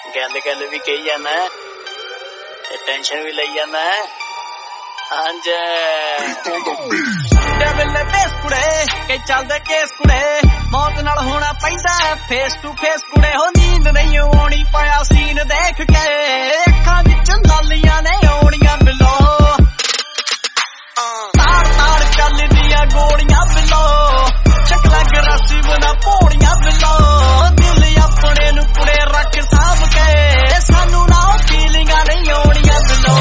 गल गल भी कही जाना टेंशन भी लई जाना कई चलदे केस कुड़े मौत नाल होना पैंदा फेस टू फेस कुड़े हो नींद नहीं आनी पाया सीन देख के अखां विच नालियां ने आउणियां बिलो ताड़ ताड़ चलदियां गोलियां बिलो शक्लां गरासी बना पौड़ियां बिलो दिल अपने नू कुड़े रख साभ के सानू ना फीलिंगां नहीं आउणियां बिलो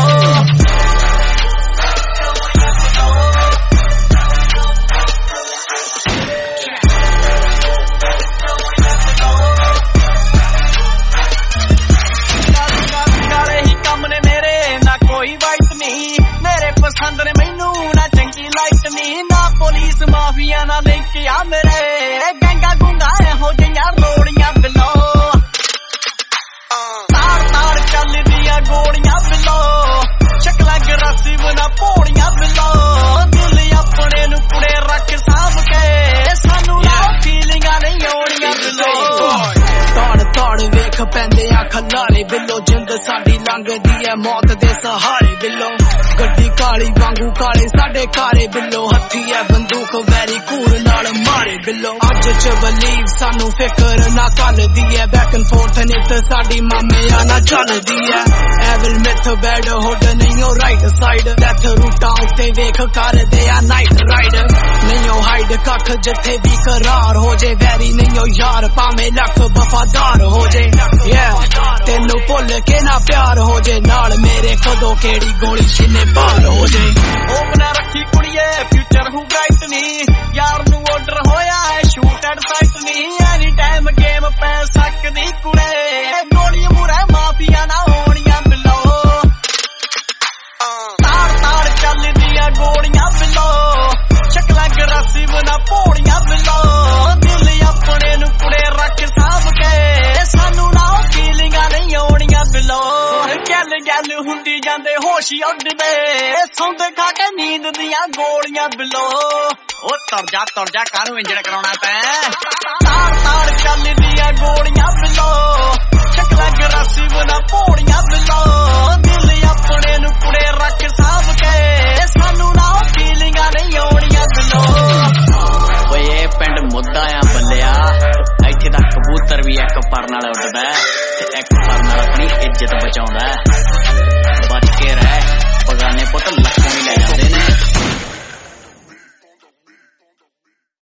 पसंद ने मैनू ना चंगी लाइट नी ना पुलिस माफिया ना लिंक आ मेरे गंगा गुंगा हो जियां रोड़ियां बिलो ताड़ ताड़ चलदियां गोलियां बिलो शक्लां गरासी बना पौड़ियां बिलो दिल अपने नू कुड़े रख साभ के सानू ना फीलिंगां नहीं आउणियां बिलो ताड़ ताड़ वेख पैंदे आ खलारे बिलो जिंद साडी लंघदी है मौत दे सहारे बिलो गड्डी काली वांगू काले साडे कारे बिलो हथी है बंदूक वैरी कूर नाल मारे बिलो अज च बलीव सानू फिकर ना कल दी है बैक एंड फोर्थ नित साडी मामे आना चलदी है एविल मिथ बैड हुड नहीं हो राइट साइड डेथ रूटां उत्ते वेख करदे आ नाइट राइड नहीं हो हाइड कख जिथे भी करार हो जे वैरी नहीं हो यार भावें लख वफादार हो जे तेनू भुल के ना प्यार हो जे नाल मेरे कदों केड़ी गोली सीने पार हो जाए ओपना रखी कुड़िए फ्यूचर हूँ ब्राइट नी यार नू ऑर्डर होया है शूट एट साइट नी एनी टाइम गेम पै सकदी कुड़े गोली मुरे माफिया ना होनियां बिलो ताड़ ताड़ चलदियां गोलियां बिलो शक्लां गरासी बना पौड़ियां बिलो दिल अपने नू कुड़े रख साभ के सानू ना फीलिंगां नहीं आउणियां बिलो गल गल हुंदी जांदे होश उड्डदे सौंदे खा के नींद दियां गोलियां बिलो ओ तुर जा कानू इंजन कराउणा तैं ताड़ ताड़ चलदियां गोलियां बिलो शक्लां गरासी बना पौड़ियां बिलो दिल अपने नू कुड़े रख साभ के सानू ना फीलिंगां नहीं आउणियां बिलो ओए ए पिंड मुद्दा आ बल्लिया इत्थे दा कबूतर भी एक पर नाल उड्डदा ते एक पर नाल अपनी इज्जत बचाउंदा बच के रह बगाने पुत लक्ष्मी